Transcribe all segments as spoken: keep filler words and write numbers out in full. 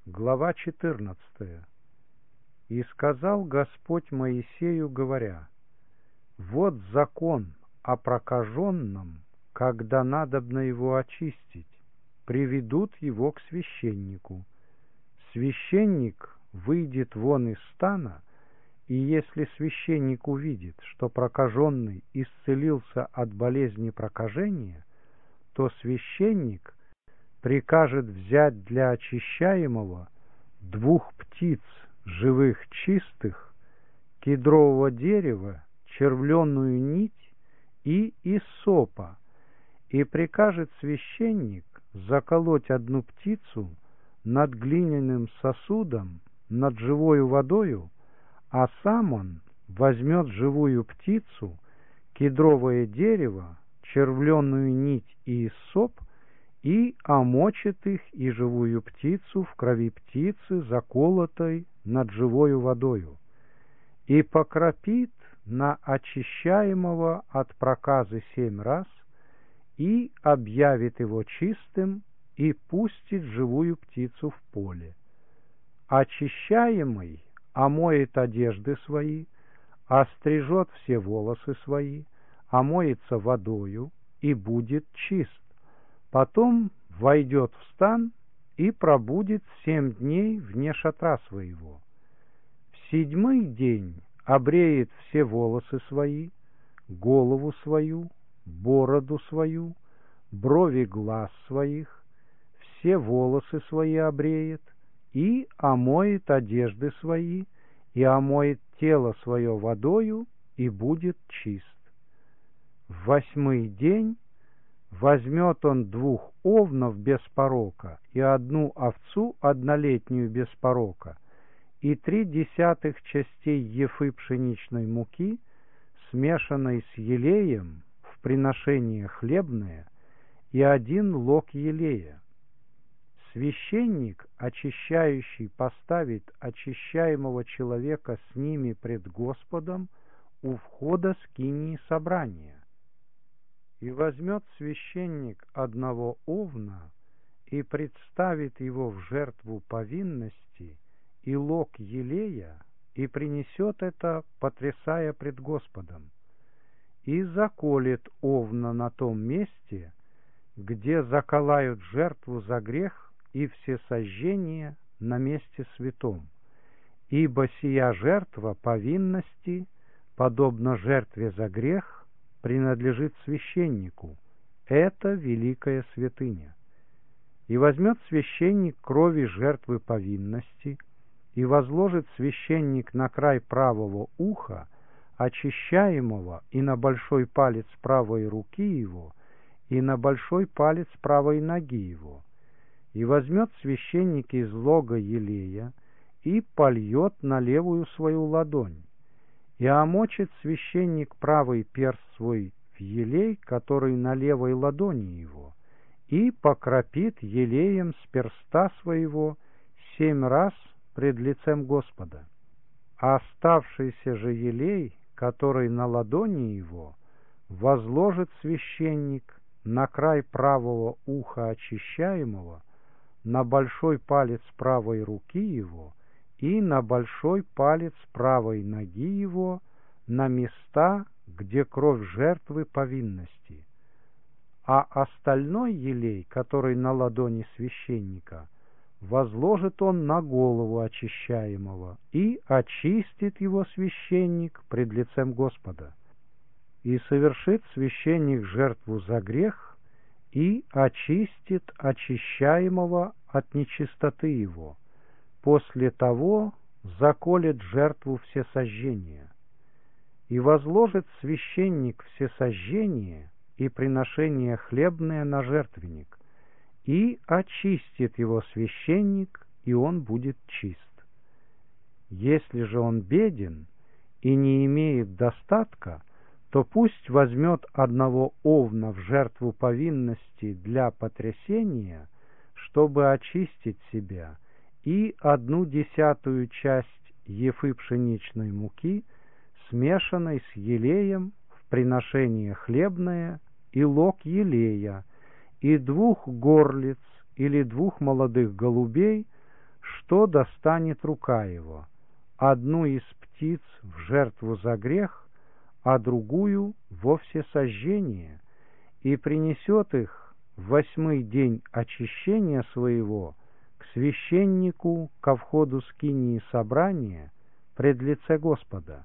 Глава четырнадцатая. «И сказал Господь Моисею, говоря: вот закон о прокаженном, когда надобно его очистить, приведут его к священнику. Священник выйдет вон из стана, и если священник увидит, что прокаженный исцелился от болезни прокажения, то священник прикажет взять для очищаемого двух птиц живых чистых, кедрового дерева, червленную нить и иссопа, и прикажет священник заколоть одну птицу над глиняным сосудом, над живою водою, а сам он возьмет живую птицу, кедровое дерево, червленную нить и иссоп, и омочит их и живую птицу в крови птицы, заколотой над живою водою, и покропит на очищаемого от проказы семь раз, и объявит его чистым, и пустит живую птицу в поле. Очищаемый омоет одежды свои, острижет все волосы свои, омоется водою и будет чист. Потом войдет в стан и пробудет семь дней вне шатра своего. В седьмой день обреет все волосы свои, голову свою, бороду свою, брови глаз своих, все волосы свои обреет, и омоет одежды свои, и омоет тело свое водою, и будет чист. В восьмой день возьмет он двух овнов без порока и одну овцу однолетнюю без порока и три десятых частей ефы пшеничной муки, смешанной с елеем в приношение хлебное, и один лог елея. Священник, очищающий, поставит очищаемого человека с ними пред Господом у входа скинии собрания. И возьмет священник одного овна и представит его в жертву повинности и лог елея, и принесет это, потрясая пред Господом, и заколет овна на том месте, где заколают жертву за грех и всесожжение на месте святом, ибо сия жертва повинности, подобно жертве за грех, принадлежит священнику. Это великая святыня. И возьмет священник крови жертвы повинности, и возложит священник на край правого уха очищаемого и на большой палец правой руки его, и на большой палец правой ноги его. И возьмет священник из лога елея и польет на левую свою ладонь, и омочит священник правый перст свой в елей, который на левой ладони его, и покропит елеем с перста своего семь раз пред лицем Господа. А оставшийся же елей, который на ладони его, возложит священник на край правого уха очищаемого, на большой палец правой руки его и на большой палец правой ноги его, на места, где кровь жертвы повинности. А остальной елей, который на ладони священника, возложит он на голову очищаемого, и очистит его священник пред лицем Господа. И совершит священник жертву за грех, и очистит очищаемого от нечистоты его. После того заколет жертву всесожжения. И возложит священник всесожжение и приношение хлебное на жертвенник, и очистит его священник, и он будет чист. Если же он беден и не имеет достатка, то пусть возьмет одного овна в жертву повинности для потрясения, чтобы очистить себя, и одну десятую часть ефы пшеничной муки, смешанной с елеем в приношение хлебное, и лог елея, и двух горлиц или двух молодых голубей, что достанет рука его, одну из птиц в жертву за грех, а другую во всесожжение, и принесет их в восьмой день очищения своего к священнику ко входу скинии собрания пред лице Господа.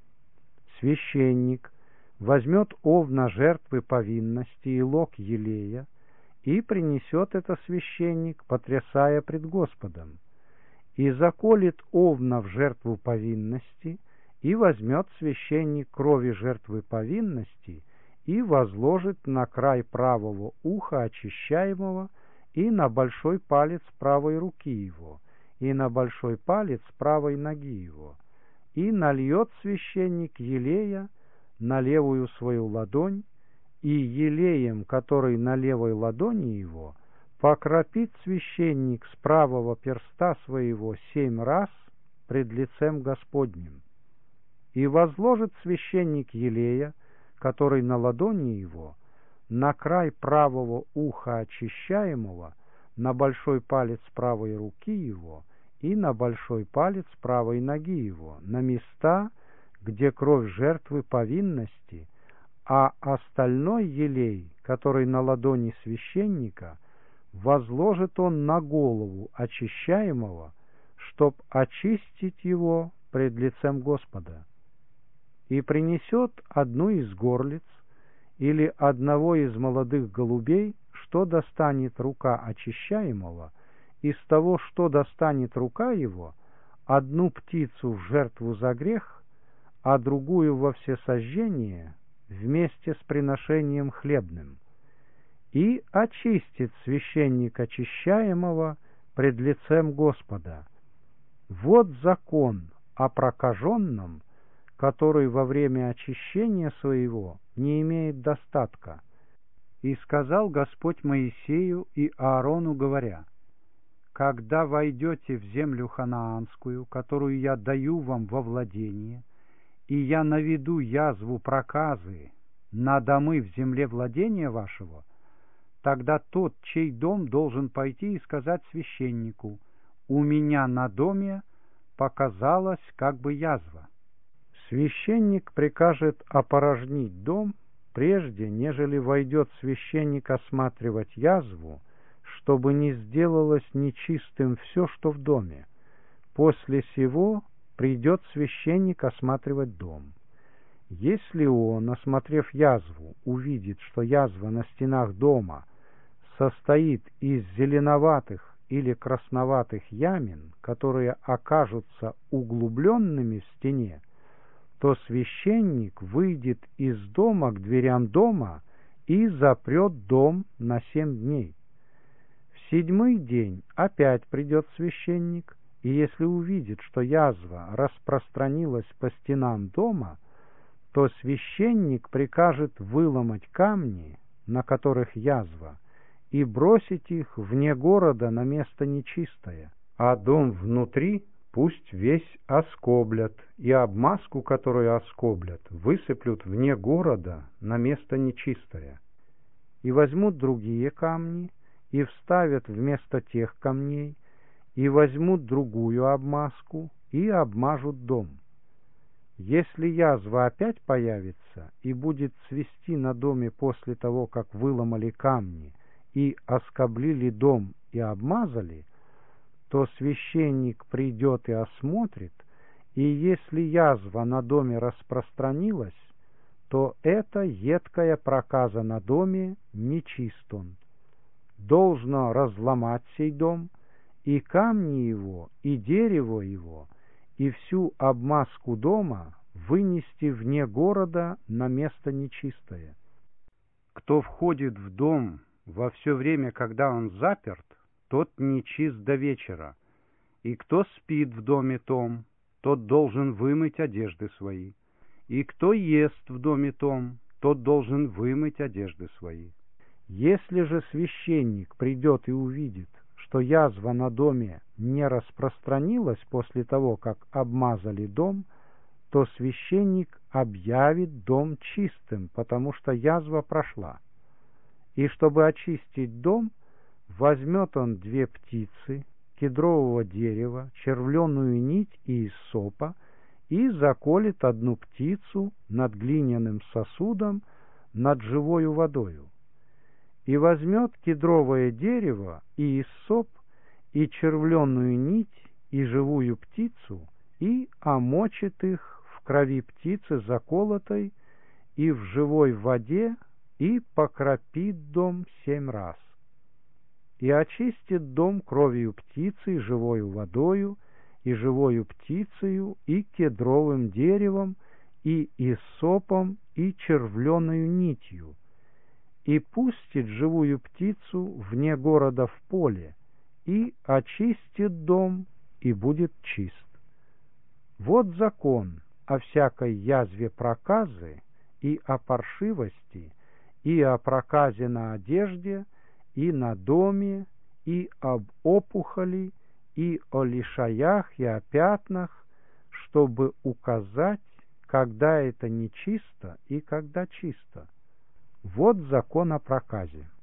Священник возьмет овна жертвы повинности и лог елея, и принесет это священник, потрясая пред Господом, и заколет овна в жертву повинности, и возьмет священник крови жертвы повинности и возложит на край правого уха очищаемого и на большой палец правой руки его, и на большой палец правой ноги его, и нальет священник елея на левую свою ладонь, и елеем, который на левой ладони его, покропит священник с правого перста своего семь раз пред лицем Господним. И возложит священник елея, который на ладони его, на край правого уха очищаемого, на большой палец правой руки его и на большой палец правой ноги его, на места, где кровь жертвы повинности, а остальной елей, который на ладони священника, возложит он на голову очищаемого, чтоб очистить его пред лицем Господа. И принесет одну из горлиц или одного из молодых голубей, что достанет рука очищаемого, из того, что достанет рука его, одну птицу в жертву за грех, а другую во всесожжение вместе с приношением хлебным. И очистит священник очищаемого пред лицем Господа. Вот закон о прокаженном, который во время очищения своего не имеет достатка. И сказал Господь Моисею и Аарону, говоря: «Когда войдете в землю ханаанскую, которую я даю вам во владение, и я наведу язву проказы на домы в земле владения вашего, тогда тот, чей дом, должен пойти и сказать священнику: у меня на доме показалась как бы язва». Священник прикажет опорожнить дом, прежде нежели войдет священник осматривать язву, чтобы не сделалось нечистым все, что в доме. После сего придет священник осматривать дом. Если он, осмотрев язву, увидит, что язва на стенах дома состоит из зеленоватых или красноватых ямин, которые окажутся углубленными в стене, то священник выйдет из дома к дверям дома и запрет дом на семь дней. В седьмой день опять придет священник, и если увидит, что язва распространилась по стенам дома, то священник прикажет выломать камни, на которых язва, и бросить их вне города на место нечистое, а дом внутри пусть весь оскоблят, и обмазку, которую оскоблят, высыплют вне города на место нечистое. И возьмут другие камни, и вставят вместо тех камней, и возьмут другую обмазку, и обмажут дом. Если язва опять появится и будет цвести на доме после того, как выломали камни, и оскоблили дом и обмазали, то священник придет и осмотрит, и если язва на доме распространилась, то это едкая проказа на доме, нечист он. Должно разломать сей дом, и камни его, и дерево его, и всю обмазку дома вынести вне города на место нечистое. Кто входит в дом во все время, когда он заперт, тот нечист до вечера, и кто спит в доме том, тот должен вымыть одежды свои, и кто ест в доме том, тот должен вымыть одежды свои. Если же священник придет и увидит, что язва на доме не распространилась после того, как обмазали дом, то священник объявит дом чистым, потому что язва прошла. И чтобы очистить дом, возьмет он две птицы кедрового дерева, червленую нить и иссопа, и заколет одну птицу над глиняным сосудом, над живою водою. И возьмет кедровое дерево и иссоп, и червленую нить, и живую птицу, и омочит их в крови птицы заколотой и в живой воде, и покропит дом семь раз. И очистит дом кровью птицы, и живою водою, и живою птицею, и кедровым деревом, и иссопом, и червленою нитью, и пустит живую птицу вне города в поле, и очистит дом, и будет чист. Вот закон о всякой язве проказы, и о паршивости, и о проказе на одежде, и на доме, и об опухоли, и о лишаях, и о пятнах, чтобы указать, когда это нечисто и когда чисто. Вот закон о проказе.